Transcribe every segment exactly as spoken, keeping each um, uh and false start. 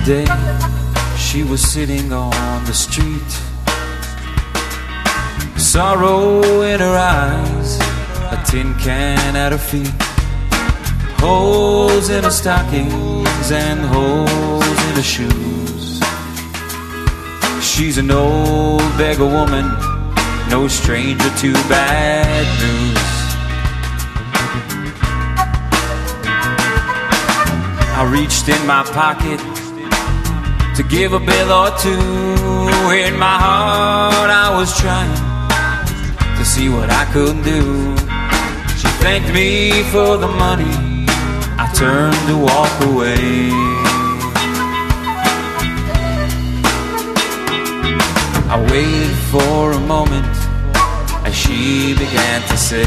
day, she was sitting on the street, sorrow in her eyes, a tin can at her feet, holes in her stockings and holes in her shoes. She's an old beggar woman, no stranger to bad news. I reached in my pocket to give a bill or two. In my heart I was trying to see what I could do. She thanked me for the money. I turned to walk away. I waited for a moment as she began to say,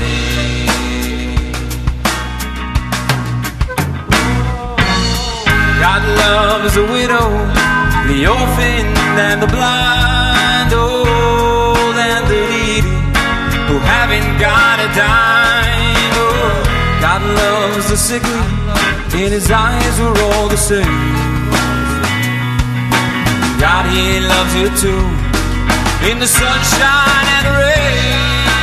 God loves a widow, the orphan and the blind, old and the needy, who haven't got a dime. Oh, God loves the sickly, in his eyes we're all the same. God, he loves you too, in the sunshine and the rain.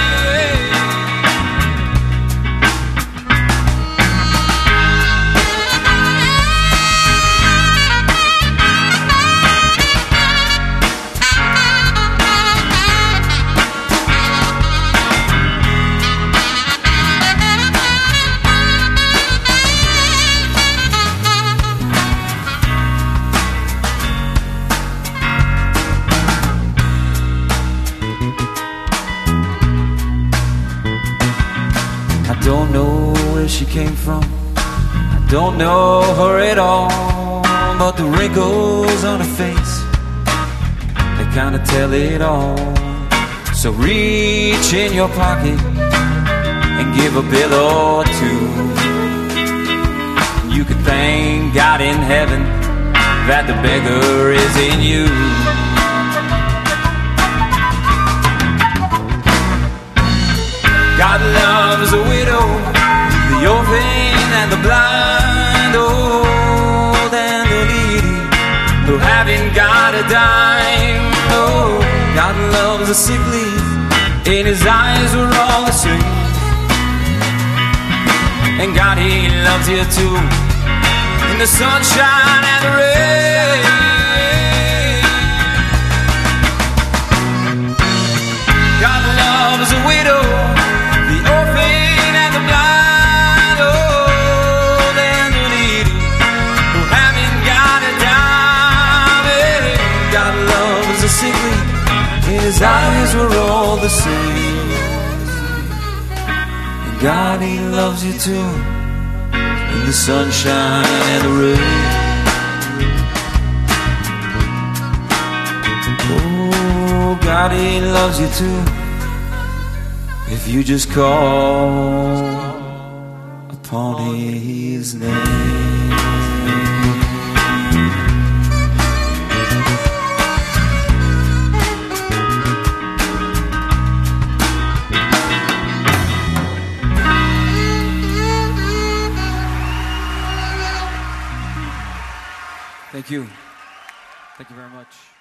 I don't know where she came from, I don't know her at all, but the wrinkles on her face, they kinda tell it all. So reach in your pocket and give a bill or two. You can thank God in heaven that the beggar is in you. God loves a widow, the orphan and the blind, old and the needy, who haven't got a dime. Oh, God loves the sickly, in his eyes we're all the same. And God, he loves you too, in the sunshine and the rain. God loves a widow, the orphan and the blind, old and the needy, who haven't got a dime. God loves the sickly, in his eyes we're all the same. And God, he loves you too, in the sunshine and the rain. Oh, God, he loves you too, if you just call upon his name. Thank you. Thank you very much.